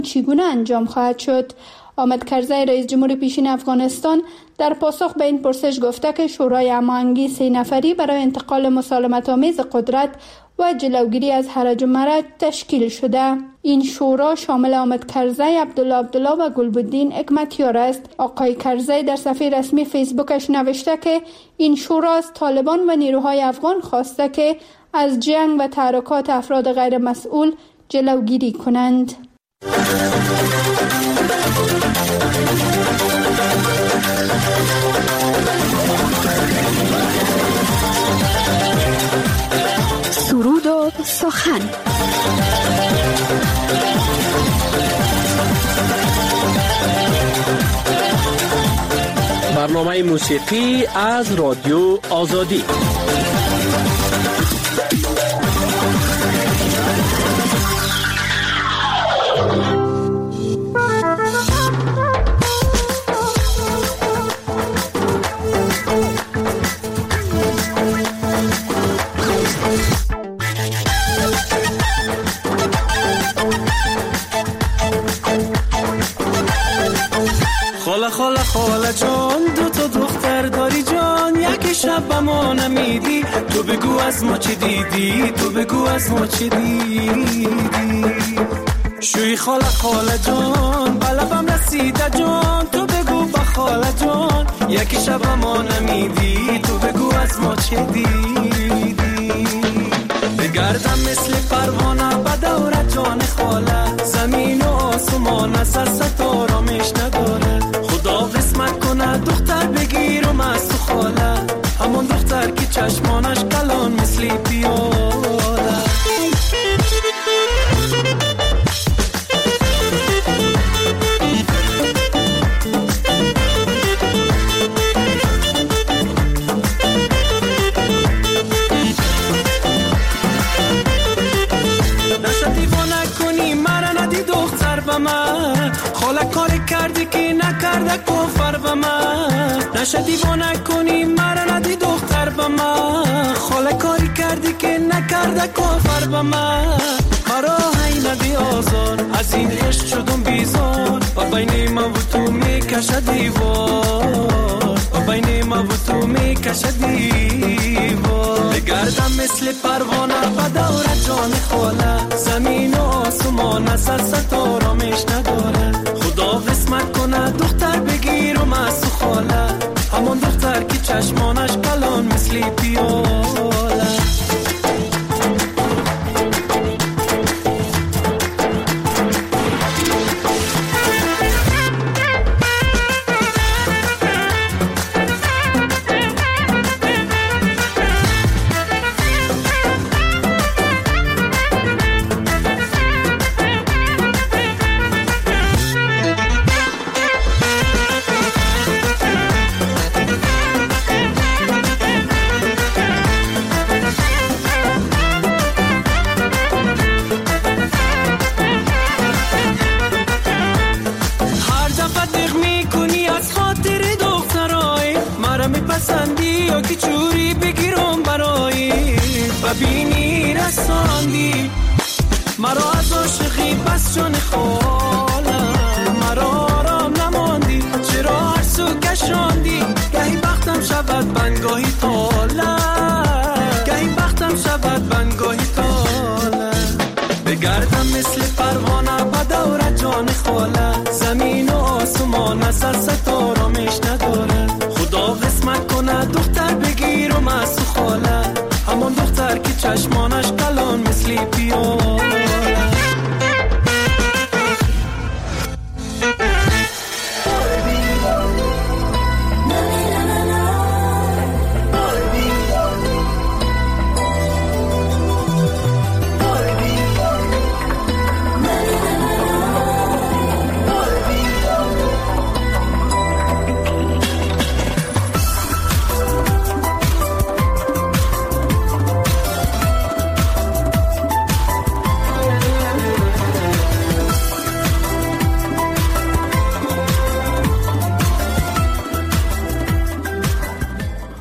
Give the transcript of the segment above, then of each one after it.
چگونه انجام خواهد شد؟ حامد کرزی رئیس جمهور پیشین افغانستان در پاسخ به این پرسش گفته که شورای هماهنگی 3 نفری برای انتقال مسالمت‌آمیز قدرت و جلوگیری از هرج و مرج تشکیل شده. این شورا شامل حامد کرزی، عبدالله و گلبدین حکمتیار است. آقای کرزی در صفحه رسمی فیسبوکش نوشته که این شورا از طالبان و نیروهای افغان خواسته که از جنگ و تحرکات افراد غیر مسئول جلوگیری کنند. سرود و سخن. برنامه موسیقی از رادیو آزادی. خاله جان، 2 تا دختر داری جان، یکی شب به ما نمیدی، تو بگو از ما چه دیدی، تو بگو از ما چه دیدی. شوی خاله جان، بلبم رسیده جان، تو بگو با خاله جان، یکی شب به ما نمیدی، تو بگو از ما چه دیدی. بگردم مثل پروانه به دور جان خاله، زمین و آسمان از سر آرامش نداره. خدا قسمت کنه دختر بگیرم از تو خاله، همون دختر که چشمانش کلان مثل پیاله. خاله کاری کردی که نکرده کفر به من، نشه دیوانه کنی مرا ندی دختر به من. خاله کاری کردی که نکرده کفر به من، مرا هی ندی آزار، از این عشق شدم بیزار، و بین ما و تو میکشه دیوار، و بین ما و تو میکشه دیوار. بگردم مثل پروانه به دور جان خاله، زمین و آسمان از سر آرامش نداره. خدا قسمت کنه دختر بگیرم از تو خاله، همون دختر که چشمانش کلان مثل پیاله. ببینی رساندی مرا از عاشقی بس جان خالم، مرا آرام نماندی چرا هر سو کشاندی. گهی بختم شود بنگاهی تالم، گهی بختم شود بنگاهی تالم. بگردم مثل پروانه به دور جان خاله، زمین و آسمان از سر آرامش نداره. خدا قسمت کنه دختر بگیرم از تو خاله، همون دختر که چشمانش کلان مثل پیاله.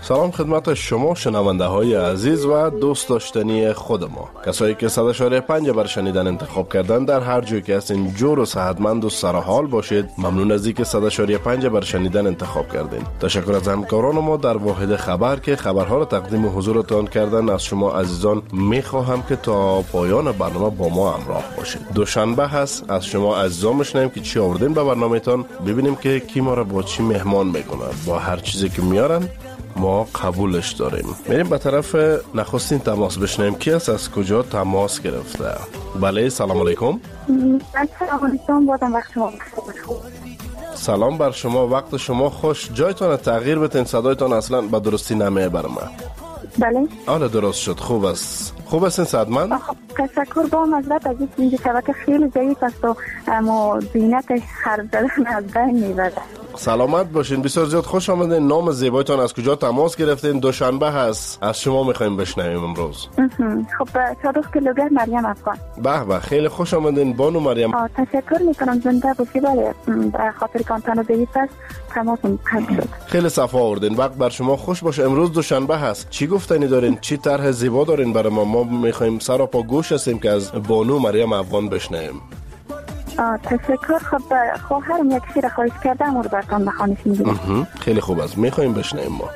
سلام خدمت شما شنونده های عزیز و دوست داشتنی خود ما، کسایی که 100.5 بر شنیدن انتخاب کردن. در هر جایی که هستین جور و صحتمند و سرحال باشید. ممنون از اینکه 100.5 بر شنیدن انتخاب کردین. تشکر از همکاران ما در واحد خبر که خبرها را تقدیم حضورتان کردن. از شما عزیزان میخواهم که تا پایان برنامه با ما همراه باشید. دوشنبه هست، از شما عزیزان میشنیم که چی آوردین به برنامه‌تان، ببینیم که کی ما را با چی مهمان میکنه. با هر چیزی که میارن ما قبولش داریم. میریم به طرف نخستین تماس بشنیم. کی است، از کجا تماس گرفته؟ بله، سلام علیکم. سلام علیکم، بازم وقت شما خوش. سلام بر شما، وقت شما خوش. جایتان تغییر بتین، صدایتان اصلا به درستی نمیه بر من. بله آره درست شد، خوب است. خوب است این صدمن؟ تشکر با مزرد از این شبکه خیلی ضعیف است و اما زینتش حرف زدن از بین میبره. سلامت باشین، بسیار زیاد خوش آمدین. نام زیبایتان، از کجا تماس گرفتین؟ دوشنبه هست، از شما میخوایم بشنویم امروز. خب صادق کلوگر مریم افغان. به به، خیلی خوش آمدین بانو مریم. تشکر میکنم، زنده باشی. بله به خاطر کانتانو ضعیف است تماسم قطع شد. خیلی صفا آوردین، وقت بر شما خوش باشه. امروز دوشنبه هست، چی گفتنی دارین؟ چی طرح زیبا دارین برای ما؟ ما میخوایم سر و پا گوش هستیم که از بانو مریم افغان بشنویم. تشکر. خب خواهرم یک شعر خواهش کردم و رو براتون بخوانش میگم. خیلی خوب است، میخوایم بشنویم ما.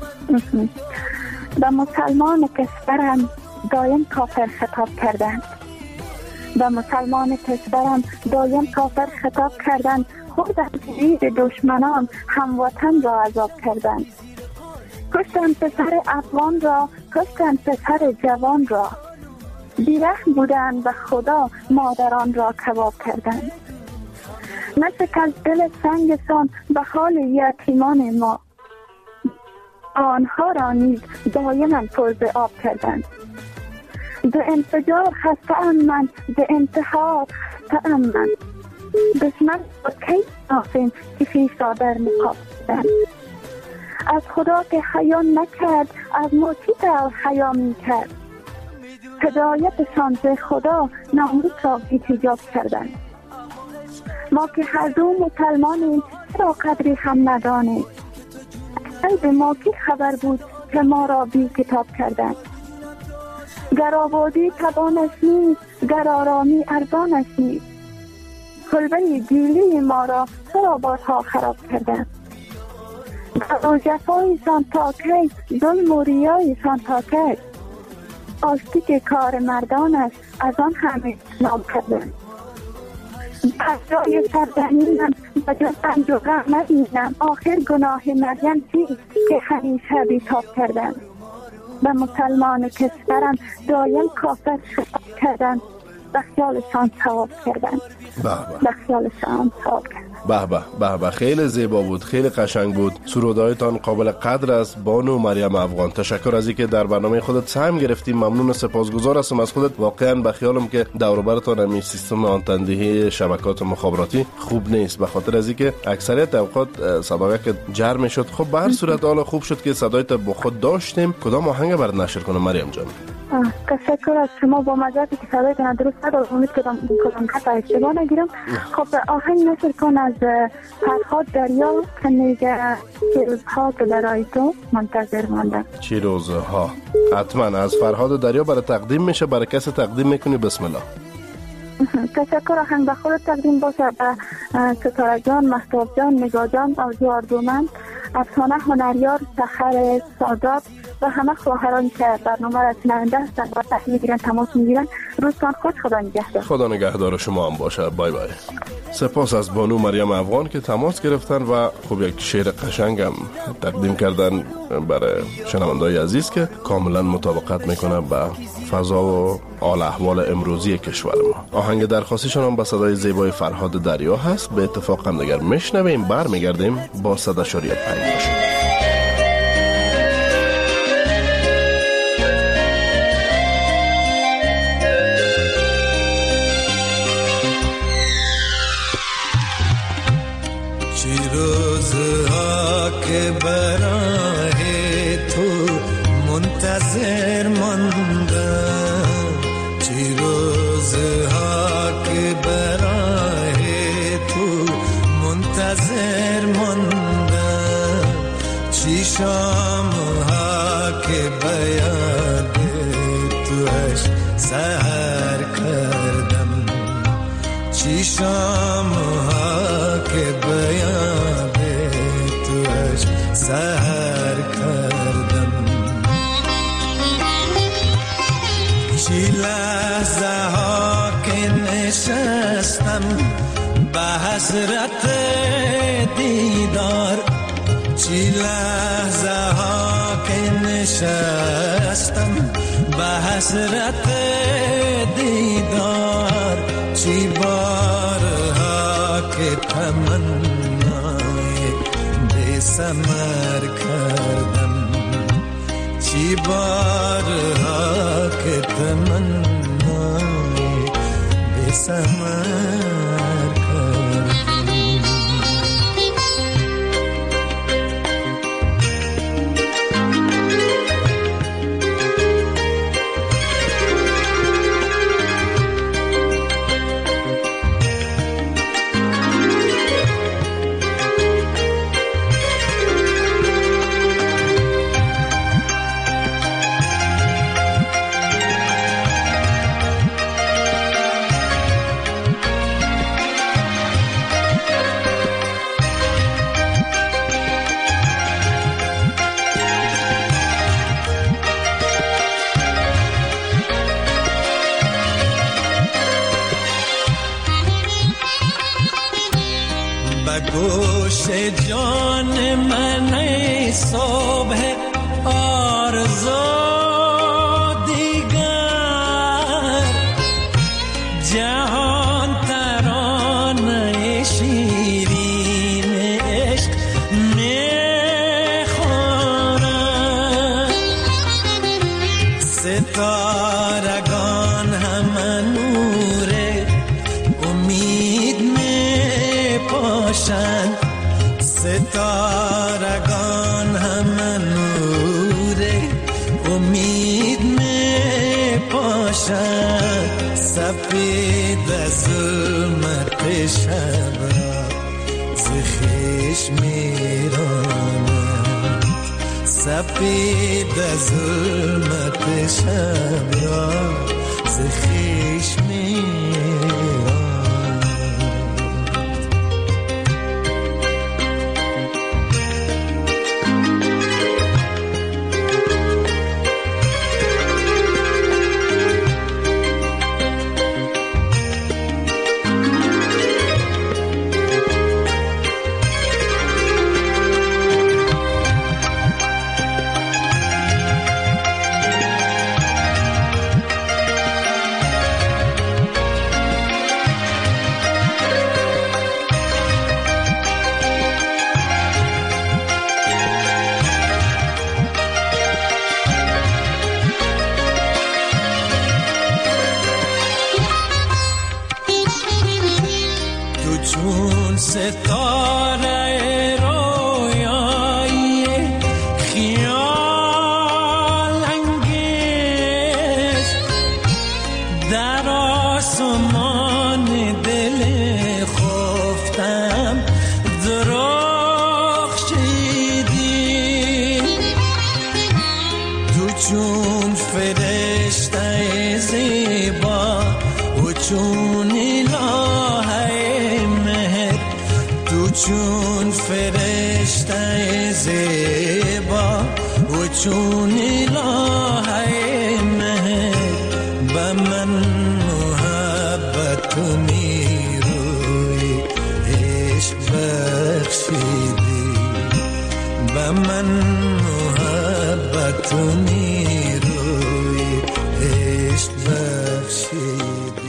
به مسلمان کشورم دایم کافر خطاب کردند، به مسلمان کشورم دایم کافر خطاب کردند. خود از دید دشمنان هموطن را عذاب کردند. کشتند پسر افغان را، کشتند پسر جوان را. بیرحم بودند به خدا، مادران را کباب کردند. نشکست دل سنگشان به حال یتیمان ما، آنها را نیز دایما پر ز آب کردند. به انفجار خسته‌ام من، به انتحار خسته‌ام من. دشمن با کی نافین که پیش را در نقاب کردند. از خدا که حیا نکرد، از ما چی حیا میکرد. هدایتشان به خدا ناموس را بی‌حجاب کردند. ما که هر دو مسلمانیم، چرا قدری هم ندانیم. به ما کی خبر بود که ما را بی کتاب کردند. گر آبادی توانش نیست، گر آرامی ارزانش نیست. کلبه گیلی ما را چرا بارها خراب کردند. در جفایشان تا کی، ظلم و ریایشان تا کی. آشتی که کار مردان است، از آن همه نام کردن. از جای سردنینم و جز رنج و غم ندیدم. آخر گناه مریم چیست که همیشه بیتاب کردن. به مسلمان کشورم دایم کافر خطاب کردن، به خیالشان ثواب کردن. به خیالشان ثواب کردن. به به، خیلی زیبا بود، خیلی قشنگ بود. سرودایتان قابل قدر است بانو مریم افغان. تشکر از اینکه در برنامه خودت سهم گرفتیم. ممنون و سپاسگزار هستم از خودت. واقعا به خیالم که دور و برتان همین سیستم آنتندهی شبکات مخابراتی خوب نیست، به خاطر از اینکه اکثریت اوقات صداها که جر میشد. خب به هر صورت حالا خوب شد که صدایت با خود داشتیم. کدام آهنگ برات نشر کنم مریم جان؟ تشکر از شما. با مزاجی که صدایتان درست ندارم، امید کردم قطع اشتباه نگیرم. خب آهنگ نشر کن از فرهاد دریا که میگه چه روزها که برای تو منتظر ماندم. چه روزها؟ حتما از فرهاد دریا برای تقدیم میشه. برای کسی تقدیم میکنی؟ بسم الله. تشکر. آهنگ به خود تقدیم باشه به ستاره جان، مهتاب جان، نگاه جان، آرزو آرزومند، افسانه هنریار، سحر سادات و همه خواهرانی که برنامه را شنونده هستن و تصمیم میگیرن، تماس میگیرن. روزتان خوش. خدا نگهدار. خدا نگهدار شما هم باشه. بای بای. سپاس از بانو مریم افغان که تماس گرفتن و خوب یک شعر قشنگ هم تقدیم کردن برای شنونده‌های عزیز که کاملا مطابقت میکنه با فضا و حال احوال امروزی کشور ما. آهنگ درخواستیشون هم با صدای زیبای فرهاد دریا هست. به اتفاق هم دیگر میشنویم، برمیگردیم با 100.5. روزها که برای تو منتظر ماندم، چی روزها که برای تو منتظر ماندم، چی شام شام‌ها که بیاد توش سحر کردم. چی لحظه ها که نشستم به حسرت دیدار، چی لحظه ها که نشستم به حسرت دیدار، چی بارها که تمنای بی ثمر کردم، چی بارها که تمنای بی ثمر کردم. گوش جان من صبح آرزو دیگر، جهان ترانه شیرین عشق میخورد، ستارگان همه نور امید میپاشند، ستارگان همه نور امید میپاشند، سفید ظلمت شب را ز خویش میرانند، سفید ظلمت شب را ز خویش میرانند. چون ستاره رویایی خیال انگیز، در آسمان دل خفتم درخشیدی، تو چون فرشته زیبا و چون چون فرشته زیبا و چون الهه مهر، به من محبت و نیروی عشق بخشیدی، به من محبت و نیروی عشق بخشیدی.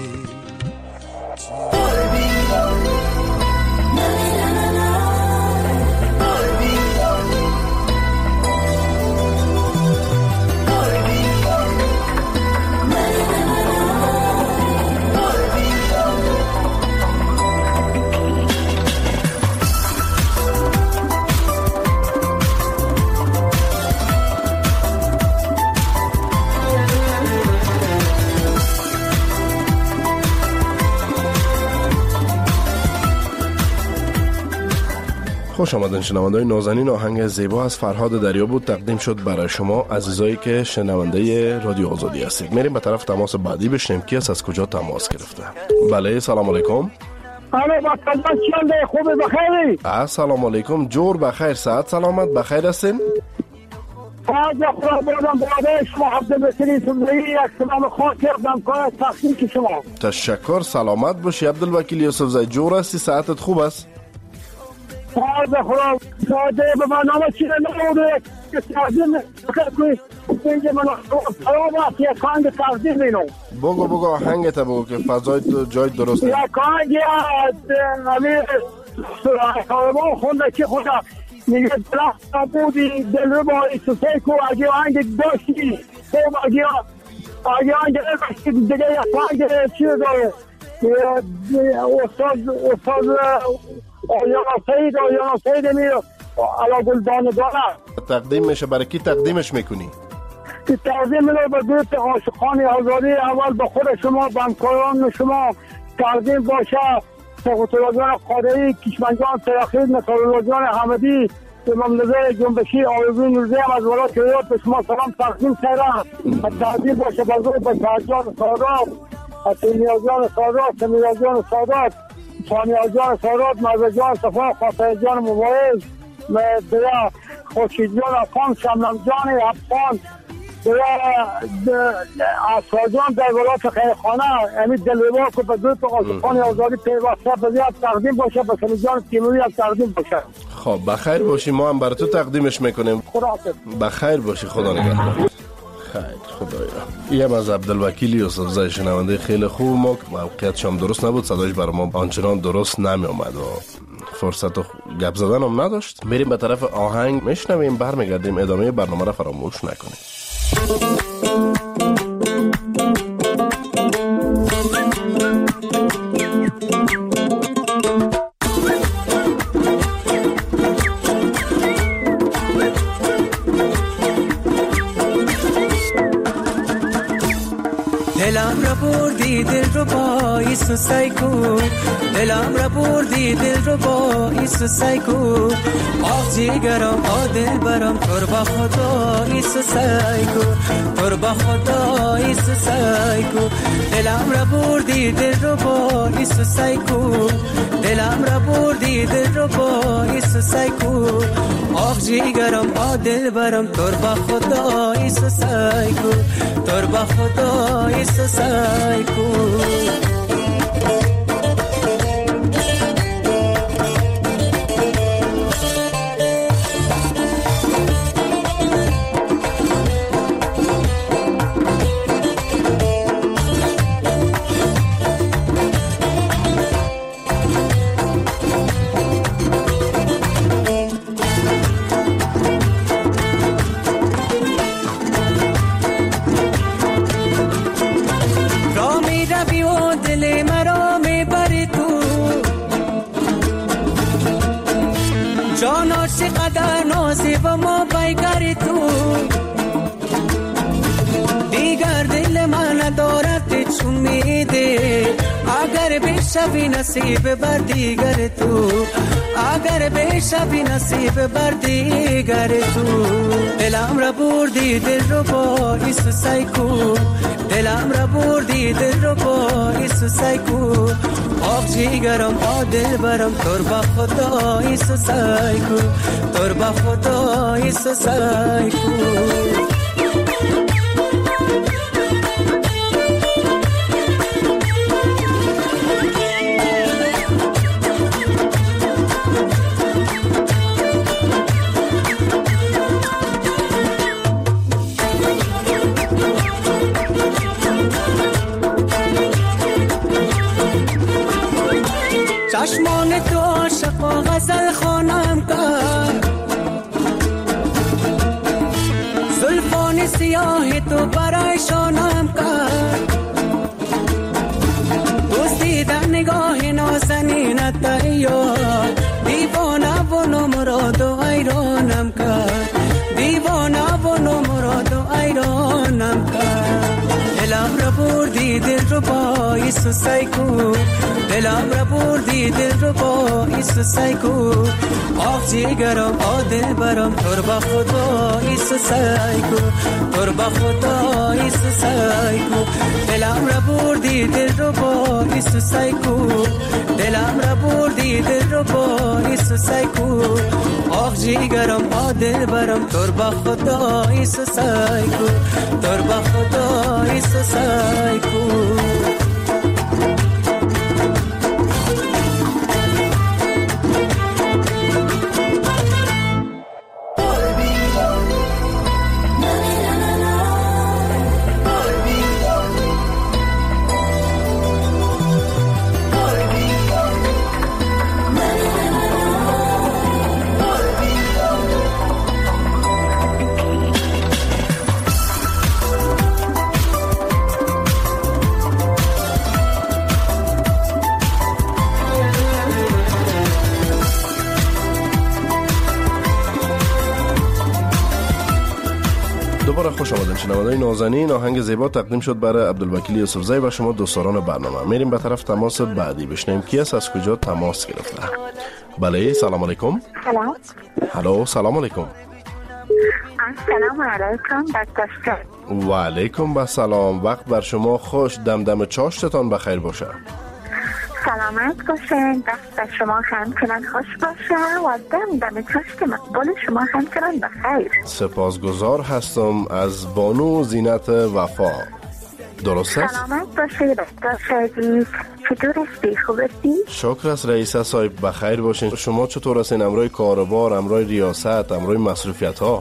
خوش آمدین شنونده‌های نازنین. آهنگ زیبا از فرهاد دریا بود، تقدیم شد برای شما عزیزایی که شنونده رادیو آزادی هستید. میریم به طرف تماس بعدی، بشنیم کی است، از کجا تماس گرفته. بله، سلام علیکم. الو بطل چنده خوبی بخیری؟ السلام علیکم. جور بخیر، صحت سلامت بخیر هستین؟ از خدا بودم برادر شما عبدالوکیل یوسفزئی یک سلام خاص کردم کار تحقیق شما. تشکر، سلامت باشی عبدالوکیل یوسفزئی. جور هستی؟ صحتت خوب است؟ از خدا ساده به برنامه چیه نموده که تقدیم کنی اینجا من سلام است یک آهنگ تقدیم اینو. بگو آهنگت بگو که فضای جای درست یک آهنگ از امیر سلیمان خونده که خدا میگه درخت بودی دل رو با ایسوسی کو اگه آهنگ داشتی خب اگه آهنگ داشتی دیگه یک آهنگ چیه داره استاد آیانا سید امیر علا گلدان داره تقدیم میشه. برای کی تقدیمش میکنی؟ تقدیم میشه به دوست عاشقان آزادی. اول به خود شما، به همکاران شما تقدیم باشه. سقط‌الله جان قادری، کشمنجان تراخید، نصرالله جان حمدی، امام نظر جنبشی، آرزوی نوزی هم از ولایت ریاض به شما سلام تقدیم کردم. تقدیم باشه بزرگ به شهرجان سادات، سیمیا جان سادات، سمیرا جان سادات، ثانیه جان سادات، مرزا جان صفا، خاطر جان مبارز، برای خورشید جان افغان، شمنم جان افغان، اصفا جان در ولایت خیرخانه. امید دلربا که به دوست عاشقان آزادی پیوسته بزیاد تقدیم باشه، به سمی جان تیموری هم تقدیم باشه. خب بخیر باشی، ما هم برای تو تقدیمش میکنیم. خدا حافظ. بخیر باشی، خدا نگهدار. خیر خدایا. یم از عبدالوکیل یوسفزئی شنونده خیلی خوب. ما موقعیتش هم درست نبود، صداش برای ما آنچنان درست نمی اومد و فرصت گپ زدن هم نداشت. میریم به طرف آهنگ میشنویم، برمیگردیم. ادامه برنامه را فراموش نکنید. دلم را بردی دل رو با ایسو سایکو، دلم را بردی دل رو با ایسو سایکو، آخ جیگرم آدل برم تر با خدا ایسو سایکو، تر با خدا ایسو سایکو. دلم را بردی دل رو با ایسو سایکو، دلم را بردی دل رو با ایسو سایکو، آخ جیگرم آدل برم تر با خدا ایسو سایکو، تر با خدا ایسو سایکو. قدر نازیب ما بیگری تو، دیگر دل من دارد چون میده، اگر بشوی نصیب بر دیگر تو، اگر بشوی نصیب بر دیگر تو. دلم را بردی دل رو با ایسو سایکو، دلم را بردی دل رو با ایسو سایکو، آخ جیگرم آدل برم تر با خدا ایسو سایکو، تر با خدا ایسو سایکو. چشمان تو عاشق و غزل خوانم کرد، زلفان سیاه تو برای شانم کرد، دزدیدن نگاه نازنینت یار، دیوانه و نمراد و ایرانم کرد، دیوانه و نمراد و ایرانم کرد. دلم را بردی دل رو با ایسو سایکو دلم را بردی دل رو با ایسو سایکو آخ جیگرم آدل برم تور با خدا ایسو سایکو تور با خدا ایسو سایکو دلم را بردی دل رو با ایسو سایکو دلم را بردی دل رو با ایسو سایکو آخ جیگرم آدل برم تور با خدا ایسو سایکو تور با خدا ایسو سایکو دوباره خوش آمدید شنوندگان نازنین. آهنگ زیبا تقدیم شد برای عبدالوکیل یوسفزئی و شما دوستداران برنامه. میریم به طرف تماس بعدی بشنیم کی است، از کجا تماس گرفته. بله سلام علیکم. سلام. هلو سلام علیکم. سلام علیکم دکتر. و علیکم با سلام. وقت بر شما خوش. دمدم چاشتتان بخیر باشه. سلامت باشین. دست شما همچنان خوش باشه و دم چشم مقبول شما همچنان بخیر. سپاسگزار هستم. از بانو زینت وفا. درست است؟ سلامت باشی دکتر شدید. چطور هستی؟ خوب هستی؟ شکر است رئیس صاحب بخیر باشین. شما چطور هستین؟ امروی کاربار، امروی ریاست، امروی مصروفیت ها؟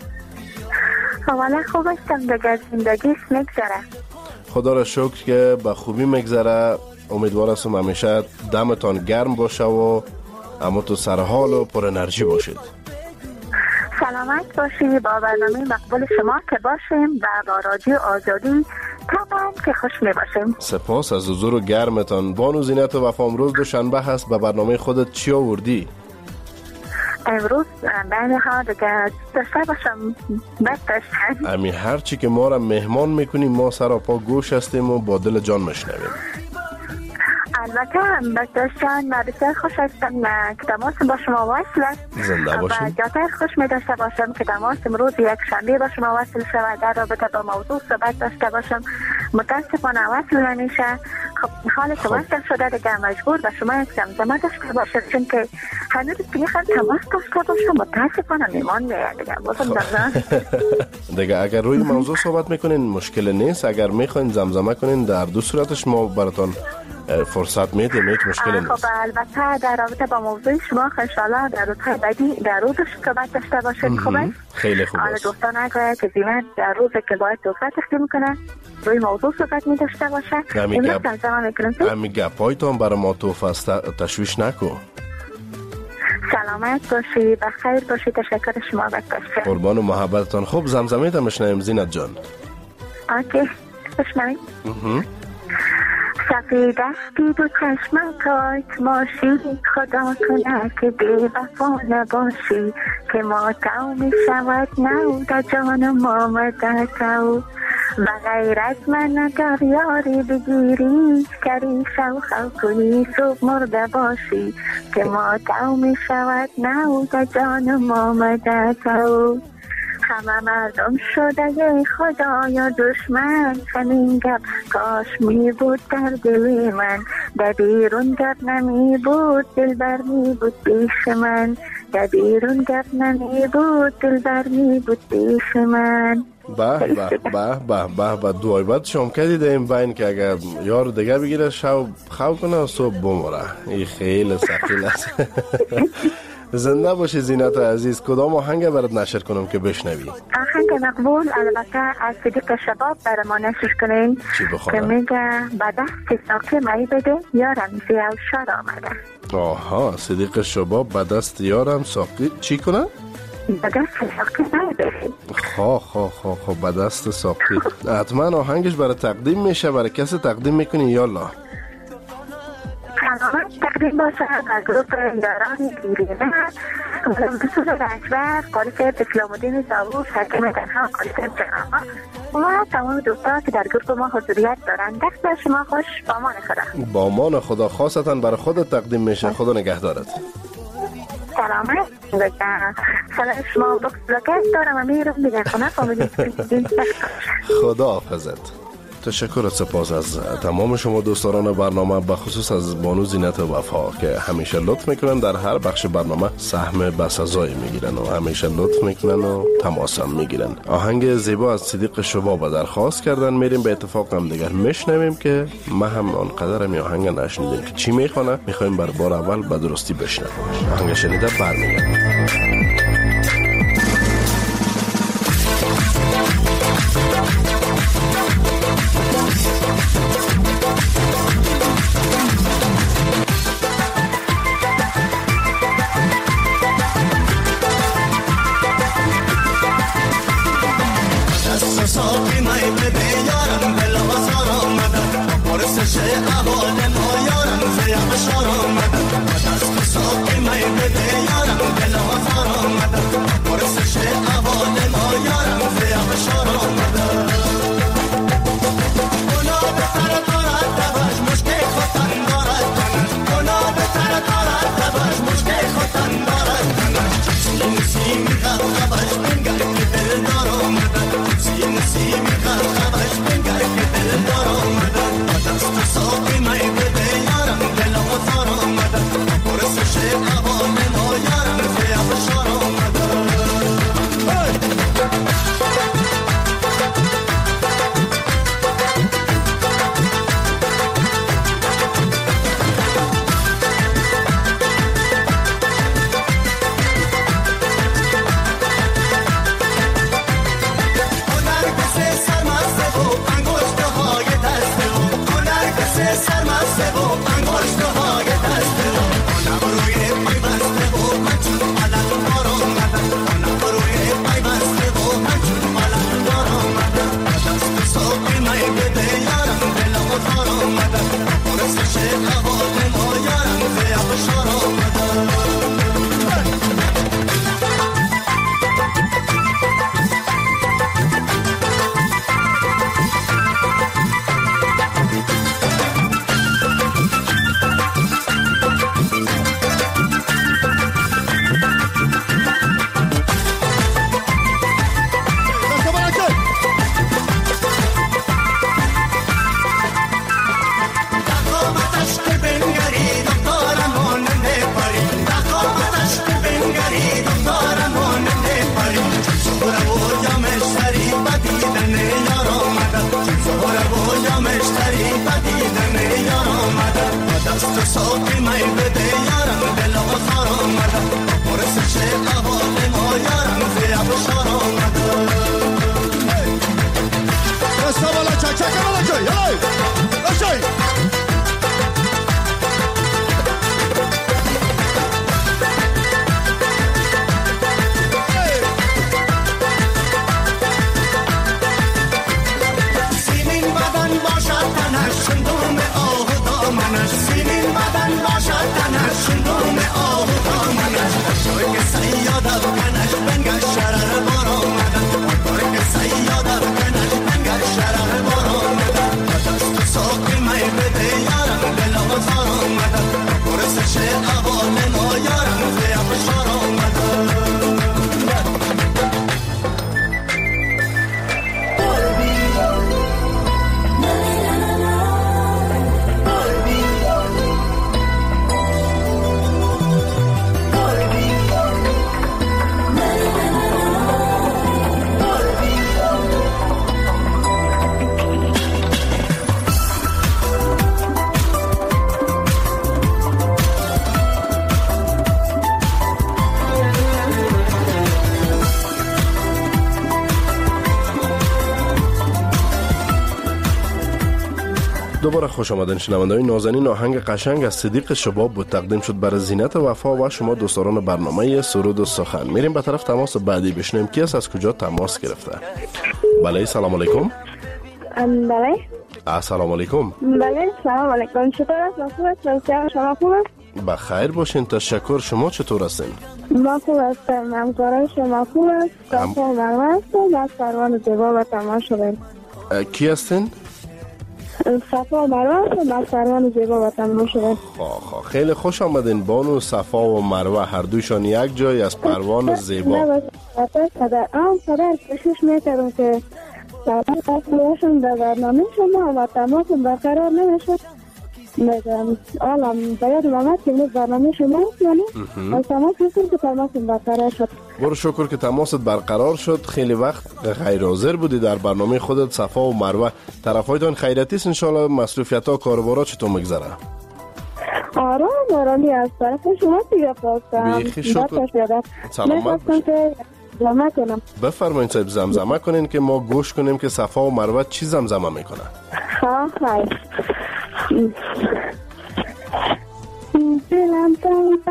حوالا خوب هستم دیگه. زندگی میگذره. خدا را شکر که به خوبی میگذره. امیدوار هستم همیشه دمتان گرم باشه و اما تو سرحال و پر انرژی باشید. سلامت باشی. با برنامه مقبول شما که باشیم و با رادیو آزادی طبعا که خوش می باشیم. سپاس از حضور گرمتان. بانو زینت وفا، امروز دوشنبه هست. به برنامه خودت چی آوردی؟ امروز بله ها دیگه داشته باشم بد داشتن. امی هر چی که ما را مهمان میکنیم ما سراپا گوش هستیم و با دل جان مشنویم. البته بسیار من بسیار خوش هستم که تماس با شما وصل است. زنده باشیم. و جاتر خوش می داشته باشم که تماس امروز یک شنبه با شما وصل شود در رابطه با موضوع صحبت داشته باشم. متاسفانه وصل نمیشه. خب حال که وصل شده دیگه مجبور به شما یک زمزمه داشته باشم، چون که هنوز که میخوام تماس داشته باشم متاسفانه میمان میاد دیگه. بازم دیگه اگر روی موضوع صحبت میکنین مشکل نیست. اگر میخواین زمزمه کنین در دو صورتش ما براتون فرصت میدیم، هیچ مشکلی نیست. خب البته در رابطه با موضوع شما انشالله در روزهای بعدی در روزش صحبت داشته باشیم. خوبه؟ خیلی خوب است. دوستان اگر که زیمت در روزی که باید توفیق تقدیم کنه روی موضوع صحبت می داشته باشه. امی گپایتان برای ما توفیق تشویش نکن. سلامت باشی، بخیر باشی. تشکر شما بکشه. قربان و محبتتان. خوب زمزمه تا مشنویم زینت جان. اوکی بشنویم. سفیدستی دو چشمم تایت ماشی، خدا کنه که بی وفا نباشی، که ماتم می شود نوده جانم آمده تو، و غیر از من اگر یاری بگیری کری شو خو کنی صبح مرده باشی، که ماتم می شود نوده جانم آمده تو. همه مردم شده یه خدا یا دشمن، همین گپ کاش می بود در دل من، در بیرون گپ نمی بود دلبر می بود پیش من، در بیرون گپ نمی بود دلبر می بود پیش من. به به به به به به. دوای بعد شام کردی در این بین که اگر یار دیگه بگیره شب خو کنه و صبح بموره. این خیلی ثقیل است. زنده باشی زینت عزیز. کدام آهنگ برات نشر کنم که بشنوی؟ آهنگ مقبول البته از صدیق شباب برای ما نشر کنین که میگه به دست ساقی می بده یارم زیاد شاد آمده. آها، صدیق شباب به دست یارم ساقی چی کنه؟ به دست ساقی می بده. خواه به دست ساقی. حتما آهنگش برای تقدیم میشه. برای کسی تقدیم میکنی یالا؟ تقدیم باشه از گروپ یاران گیرینه بسیار اکبر، قاری صاحب اسلام الدین زاووس، حکیم تنها، قاری صاحب جناها و تمام دوستان که در گروه ما حضوریت دارند. دست بر شما خوش. با امان خدا. با امان خدا. خاصتا برای خودت تقدیم میشه. خدا نگهدارت. سلامت بگم. سلام شما بکس دارم و میرم دیگر خونه فامیلی. خدا حافظت. تشکر و سپاس از تمام شما دوستان برنامه، به خصوص از بانو زینت وفا که همیشه لطف میکنن در هر بخش برنامه سهم بسزایی میگیرن و همیشه لطف میکنن و تماس هم میگیرن. آهنگ زیبا از صدیق شباب درخواست کردن، میریم به اتفاق هم دیگر میشنویم که ما هم آنقدر می آهنگ نشنیدیم که چی میخونه، میخوایم بر بار اول به درستی بشنویم. آهنگ شنیده برمیگردیم. ساقی مای بده یارم دل آزار آمدن پرسش احوال ما یارم زیاد شار آمدن دست ساقی مای بده یارم دل آزار آمدن پرسش احوال ما یارم زیاد شار آمدن اونا بهتر دارد دبش مشکل خودتن دارد اونا بهتر دارد دبش مشکل خودتن دارد سیمی خبش بنگر که دل دار آمدن سیمی خبش بنگر که دل دار آمدن دست ساقی مای بده یارم دل آزار آمدن پرسش احوال ما یارم زیاد شار آمدن دوباره خوش آمدین شنونده‌های نازنین. آهنگ قشنگ از صدیق شباب بود، تقدیم شد برای زینت وفا و شما دوستان برنامه سرود و سخن. میریم به طرف تماس بعدی بشنویم کی است، از کجا تماس گرفته. بله سلام علیکم. بله السلام علیکم. بله سلام علیکم. چطور است؟ خوب است؟ شما خوب است؟ بخیر باشین، تشکر. شما چطور هستین؟ ما خوب هستم. همکارای شما خوب است. صفا و مروه هستم. از پروان زیبا و تمام شدیم. کی هستین؟ صفا و مروه هستم. از پروان زیبا و تمام شدیم. خیلی خوش آمدین. بانو صفا و مروه هر دویشان یک جای از پروان زیبا. نه پدر کشش میکردم که اصلاشون در برنامه شما و تماس برقرار نمیشد. میگم آلم باید محمد که این برنامه شما هست یعنی از تماس بسید که تماس برقرار شد. برو شکر که تماست برقرار شد. خیلی وقت غیر حاضر بودی در برنامه خودت. صفا و مروه طرفایتان خیرتی است انشالله. مصروفیت ها کاربارا چطور میگذره؟ آرام آرامی از طرف شما دیگه خواستم. بیخی شکر. سلامت باشید. زمزمه کنم. بفرمایید صاحب زمزمه کنین که ما گوش کنیم که صفا و مروه چی زمزمه میکنه. خیر. دلم تنگ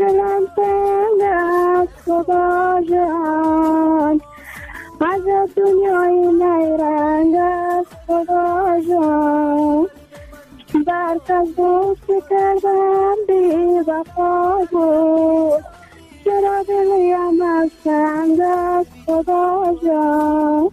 از خدا جان، از دنیای نیرنگ از خدا جان، برک از دوست کردم بی وفا بود، چرا دلیم از تنگ از خدا جان،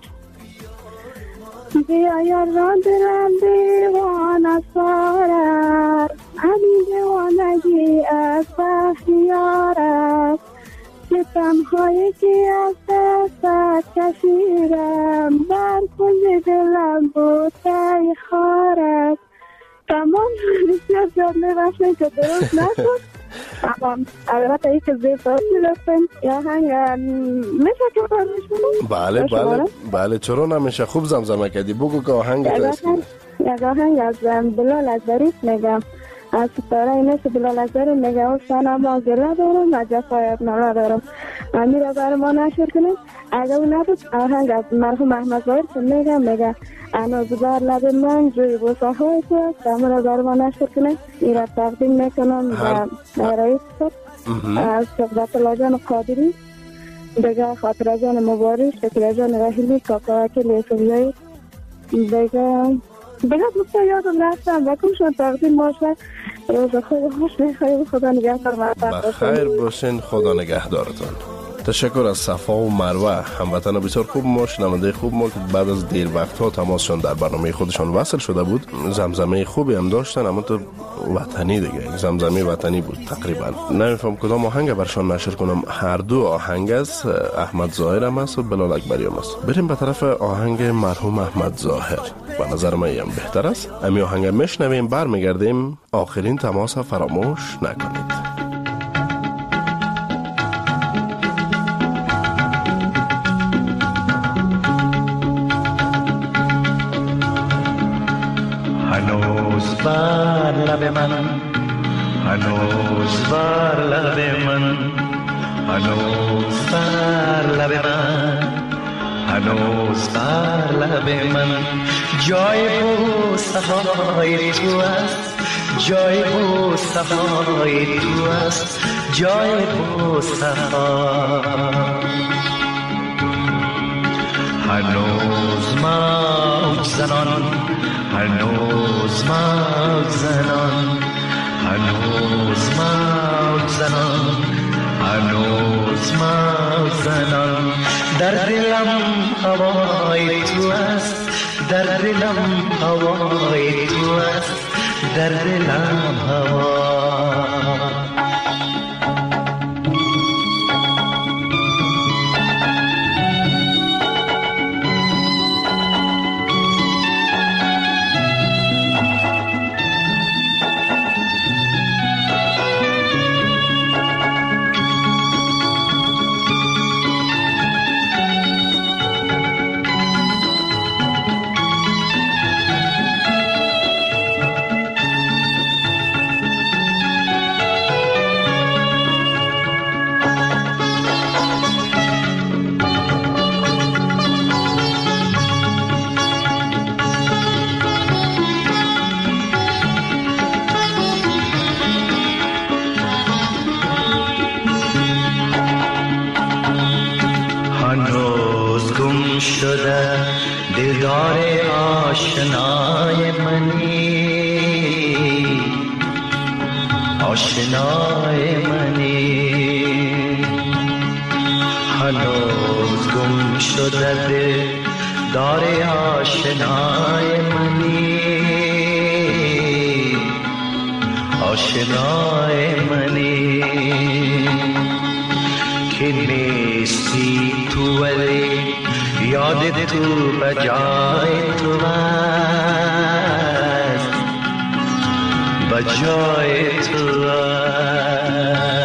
بیا یاران دلم دیوانه سارت، همین دیوانگی از بختیارت، که تنهایی که از دستت کشیدم، بر کل دلم بود تای خارت. تمام بسیار زیاد میبخشید که درست نشد. البته ای که زیر ساعت میرفتیم یا هنگ میشه که فرمش کنم؟ بله چرا نمیشه. خوب زمزمه کردی. بگو که آهنگ یک آهنگ از بلال اکبری میگم. از ستاره اینه که بلال اکبری میگه افتان اما گله دارم و جفایت نالا دارم. امیر را بر ما نشر کنیم. اگه اون نبود آهنگ از مرحوم احمد ظاهر که میگم اناز بر لب من جوی بوسه های تو است. امیر را بر ما نشر کنیم. این را تقدیم میکنم و رئیس از صحبت لاجان قادری دیگه، خاطر جان مبارک، شکر جان رحیلی، کاکا وکیل یسویایی دیگه دوستا یادم رفتم و کمشون تقدیم باشه. روز خوش بخیر. خدا نگهدار. بخیر باشین. خدا نگهدارتون. تشکر از صفا و مروه، هموطن بسیار خوب ما، شنونده خوب ما که بعد از دیر وقت‌ها تماسشون در برنامه خودشان وصل شده بود. زمزمه خوبی هم داشتن، اما تو وطنی دیگه، زمزمه وطنی بود تقریبا. نمیفهم کدام آهنگ برشان نشر کنم. هر دو آهنگ است. احمد ظاهر هم است و بلال اکبری هم است. بریم به طرف آهنگ مرحوم احمد ظاهر. به نظر من هم بهتر است. امی آهنگ میشنویم، برمیگردیم. آخرین تماس فراموش نکنید. هنوز بر لب من، هنوز بر لب من، هنوز بر لب من، هنوز بر لب من جای بوسه های تو است، جای بوسه های تو است، جای بوسه ها. هنوز موج زنان، هنوز موج زنان، هنوز موج زنان، هنوز موج زنان، در دلم هوای تو است، در دلم هوای تو است، در دلم هوا. شده دلدار آشنای منی، آشنای منی، شده دل دار آشنای منی آشنای منی که نیستی تو ولی یاد تو بجای تو است بجای تو است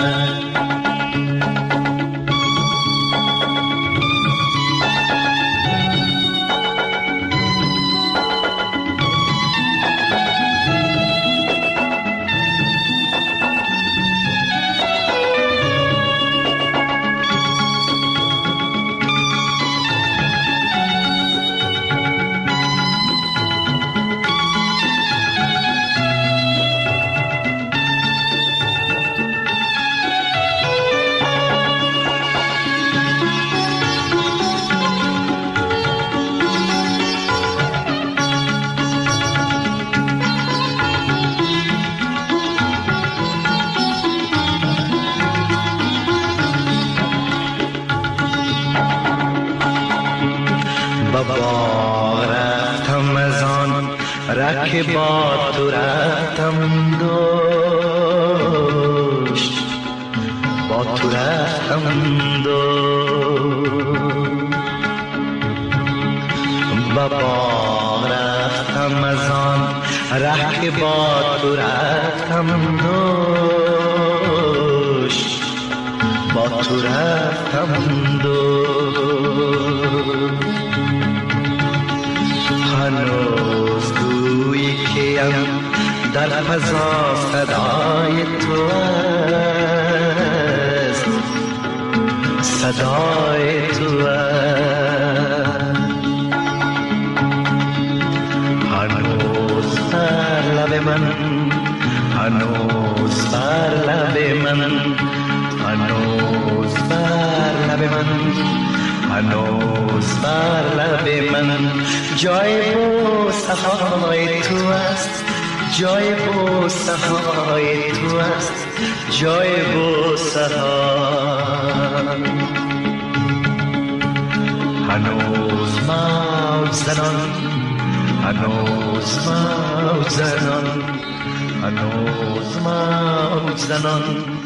که با تو رفتم دوش با تو رفتم دوش بابا رفتم از آن ره که با تو رفتم دوش با تو رفتم دوش هنوز گویی کیم در فضا صدای تو است صدای تو است هنوز بر لب من هنوز بر لب من هنوز بر لب من هنوز بر لب من جای بوسه های تو است جای بوسه های تو است جای بوسه هنوز موج زنان هنوز موج زنان هنوز موج زنان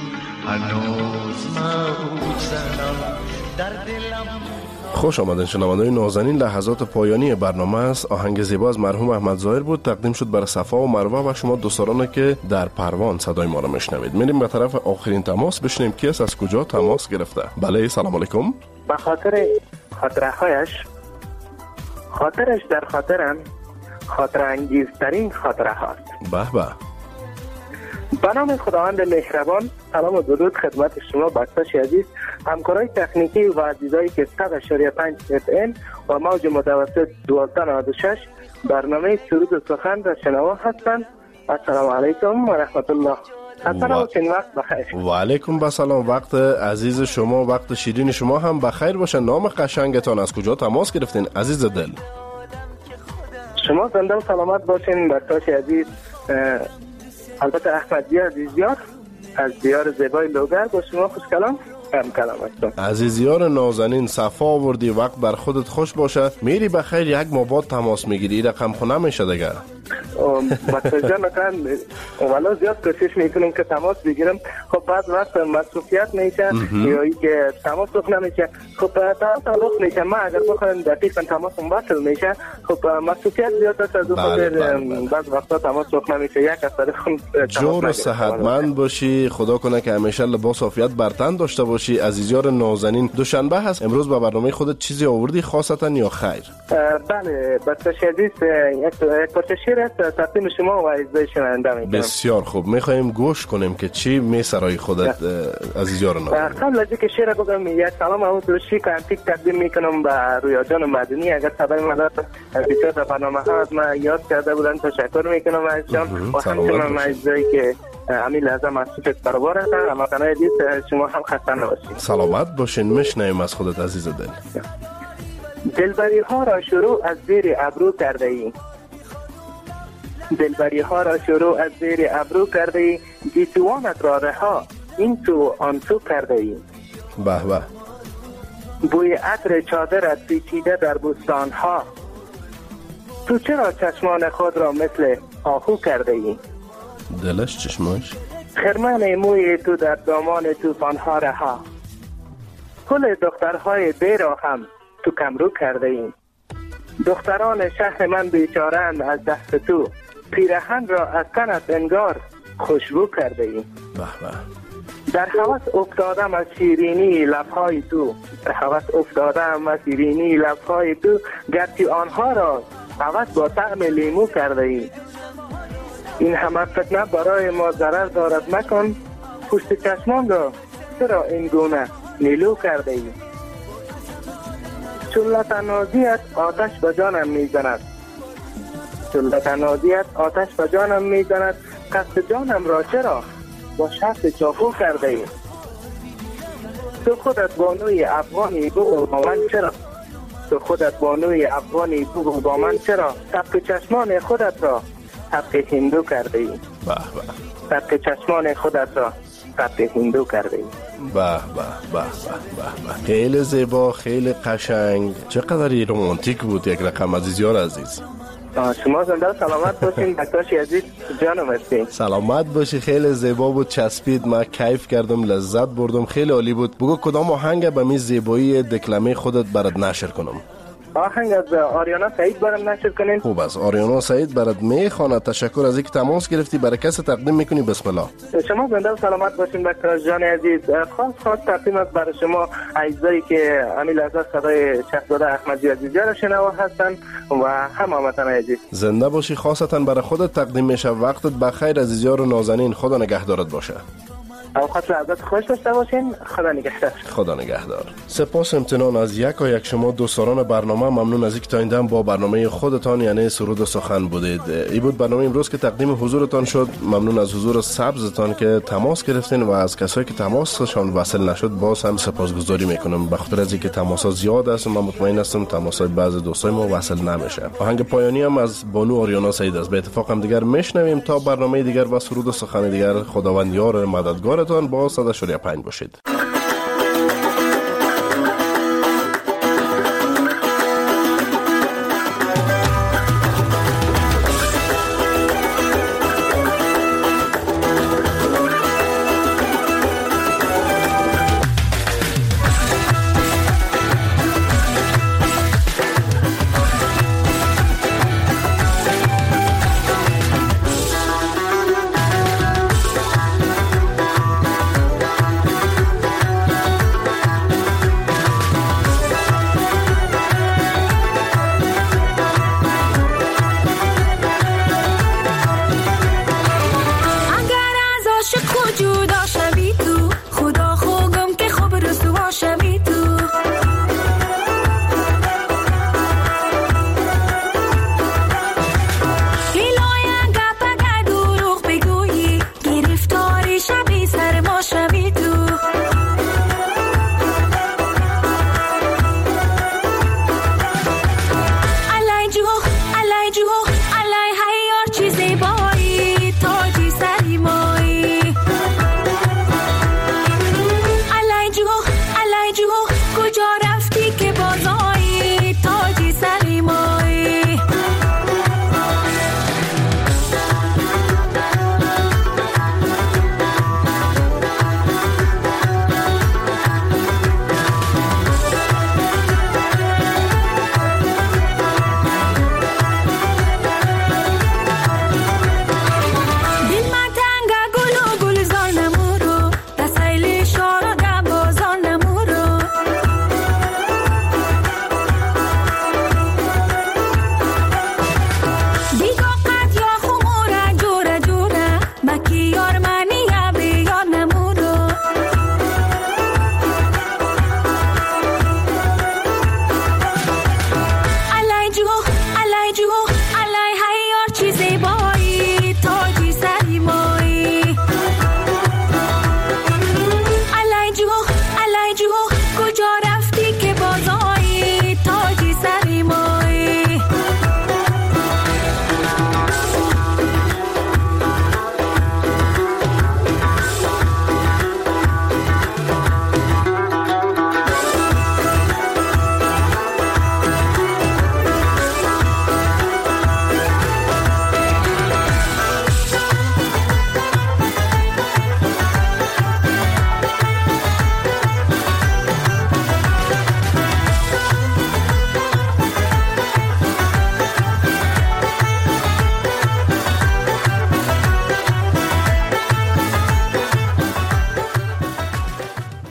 هنوز موج زنان در دلم. خوش آمدین شنوندگان نازنین، لحظات پایانی برنامه است. آهنگ زیبا از مرحوم احمد ظاهر بود، تقدیم شد برای صفا و مروه و شما دوستانی که در پروان صدای ما را میشنوید. میریم به طرف آخرین تماس بشنیم کیست از کجا تماس گرفته. بله سلام علیکم. به خاطر خاطرهایش خاطرش در خاطرم خاطر انگیزترین خاطره هاست. به به. به نام خداوند مهربان، سلام و درود خدمت شما بچه‌های عزیز، همکارای تکنیکی و عزیزایی که 100.5 FM و موج متوسط 1296 برنامه سرود و سخن را شنوا هستند. السلام علیکم و رحمت الله. السلام وقت بخیر. و علیکم السلام، وقت عزیز شما وقت شیرین شما هم بخیر باشه. نام قشنگتان از کجا تماس گرفتین عزیز دل؟ شما زنده و سلامت باشین بچه‌های عزیز. البته احمدیار عزیزیار از دیار زیبای لوگر با شما خوش کلام هستم. عزیزیار نازنین صفا آوردی، وقت بر خودت خوش باشه. میری بخیر یک ما بعد تماس میگیری، رقم خونه میشه دیگه. بچه جان والا زیاد کوشش میکنم که تماس بگیرم، خب بعد وقت مصروفیت میشه یا ای که تماس نمیشه. خب تعلق میشه، من اگر بخوام دقیقاً تماسم باطل میشه، خب مصروفیت زیاد است، از خاطر بعض وقتا تماس نمیشه. یک از طریق جور و صحتمند باشی، خدا کنه که همیشه لباس عافیت بر تن داشته باشی. عزیزیار نازنین دوشنبه هست، امروز به برنامه خودت چیزی آوردی خاصتا یا خیر؟ بله بچه عزیز، یک پارچه شعر است تقدیم شما و عزیزای شنونده میکنم. بسیار خوب، میخوایم گوش کنیم که چی میسرای خودت عزیزیار نازنین. قبل از اینکه شعر بگم یک سلام و درشی کانتیک تقدیم میکنم به رویا جان مدنی. اگر صدای من بسیار در برنامه ها از من یاد کرده بودن تشکر میکنم از شما و همچنان عزیزایی که امیل لحظه مصروفیت برابر هستن. اما قناه عزیز شما هم خسته نباشید. سلامت باشین. میشنویم از خودت عزیز دل. دلبری ها را شروع از زیر ابرو کرده ای، دلبری ها را شروع از زیر ابرو کرده ای، گیسوانت را رها این تو آن تو کرده ای. به به. بوی عطر چادرت پیچیده در بستانها. تو چرا چشمان خود را مثل آهو کرده ای؟ دلش چشماش؟ خرمن موی تو در دامان توفانها رها. کل دخترهای دی را هم تو کمرو کرده ای. دختران شهر من بیچارند از دست تو. پیرهن را از تنت انگار خوشبو کرده ای. به به. در هوس افتادم از شیرینی لبهای تو. در هوس افتادم از شیرینی لبهای تو. گرچه آنها را هوس با طعم لیمو کرده ای. این همه فتنه برای ما ضرر دارد مکن. پشت چشمان را چرا این گونه نیلو کرده ای؟ چون لطنازیت آتش به جانم میزند. چون لطنازیت آتش به جانم میزند. قصد جانم را چرا با شرط چاقو کرده ای؟ تو خودت بانوی افغانی بگو با من چرا؟ تو خودت بانوی افغانی بگو با من چرا؟ طبق چشمان خودت را طبق هندو کرده ای. به به. طبق چشمان خودت را طبق هندو کرده ای. به به به به. خیلی زیبا، خیلی قشنگ. چقدر رومانتیک بود. یک رقم عزیزیار عزیز. شما زنده و سلامت باشین دکتر عزیز، جانم هستین. سلامت باشی. خیلی زیبا بود، چسبید، من کیف کردم، لذت بردم، خیلی عالی بود. بگو کدام آهنگ به می زیبایی دکلمه خودت برات نشر کنم؟ آهنگ از آریانا سعید برام نشر کنین. خوب است. آریانا سعید برات میخواند. تشکر از اینکه تماس گرفتی. برای کسی تقدیم میکنی؟ بسم الله. شما زنده و سلامت باشین دکتر جان عزیز. خاص تقدیم است برای شما عزیزایی که امیل از صدای شهزاده احمدی عزیزی را شنوا هستند و هم وطن عزیز. زنده باشی. خاصتا برای خودت تقدیم میشه. وقتت بخیر عزیزیار و نازنین. خدا نگهدارت باشه. اوقات لذت خوش داشته باشین. خدا نگهدار. خدا نگهدار. سپاس امتنان از یک شما دوستان برنامه. ممنون از اینکه تا این با برنامه خودتان یعنی سرود و سخن بودید. این بود برنامه امروز که تقدیم حضورتان شد. ممنون از حضور سبزتان که تماس گرفتین و از کسایی که تماسشان وصل نشد باز هم سپاسگزاری میکنم. به خاطر از اینکه تماس‌ها زیاد است من مطمئن هستم تماس‌های بعضی دوستای ما وصل نمیشه. آهنگ پایانی هم از بانو آریانا سعید است. به اتفاق هم دیگر میشنویم تا برنامه دیگر و سرود و سخن دیگر. خداوند یار مددگارتان با 100.5 باشید.